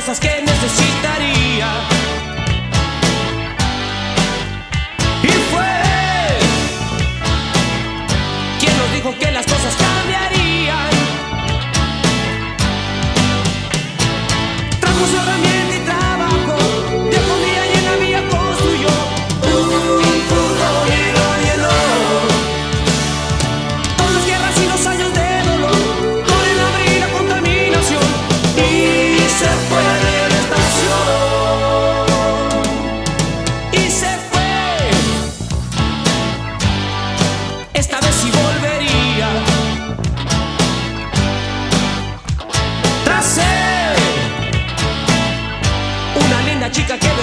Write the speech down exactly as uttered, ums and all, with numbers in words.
cosas que necesitaría. Y fue quien nos dijo que las cosas cambiarían. Trajo su herramienta y trabajo, dejó un día y en la vía construyó un furgón lleno de hielo. Con las guerras y los años de dolor, con el hambre y la contaminación, y se fue de la estación. Y se fue. Esta vez sí volvería. Tras él, una linda chica que